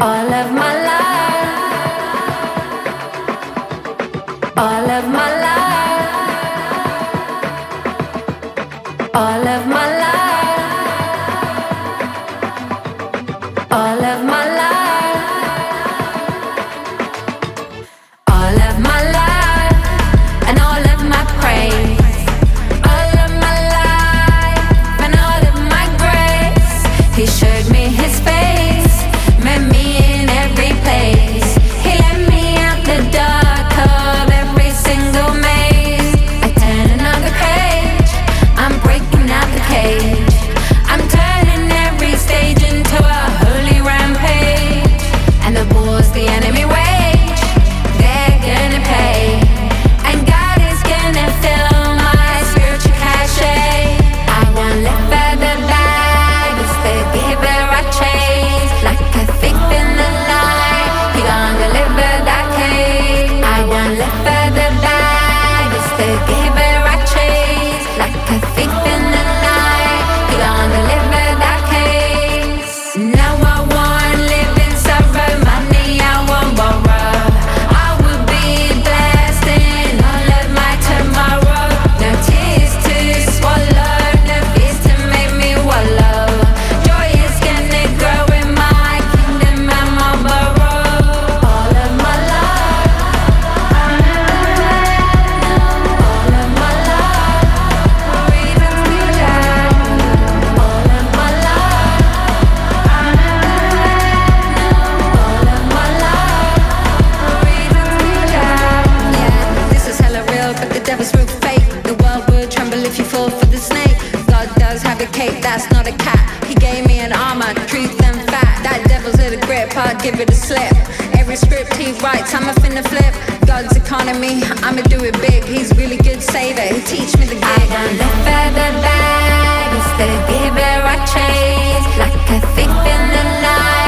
All of my life, all of my life, all of my life, all of my life, all of my life, and all of my praise, all of my life, and all of my grace. He showed me his face, met me in every place. He let me out the dark of every single maze. I turn another page, I'm breaking out the cage. I'm turning every stage into a holy rampage. And the wars the enemy wage, they're gonna pay. And God is gonna fill my spiritual cachet. I won't let further bag, it's the giver I chase. Like a thief in the night, he gon' deliver that cage. I won't let further bag, it's the giver I chase. Like a thief in the night, he gon' deliver that case. Now I won't live in sorrow, money I won't borrow. I will be blessed in all of my tomorrow. No tears to swallow, no fears to make me wallow. Joy is gonna grow in my kingdom and my burrow. All of my life, all of my life, reasons to die. All of my life, all of my life, reasons to die. Yeah, this is hella real, but the devil's real fake. The world will tremble if you fall for the snake. God does have a cape, that's not a cat. He gave me an armor, truth and fact. That devil's in a grip, I'd give it a slip. Every script he writes, I'm a finna flip. God's economy, I'ma do it big. He's really good saver, he teach me the gig. I won't let further bag, it's the giver I chase. Like a thief in the night,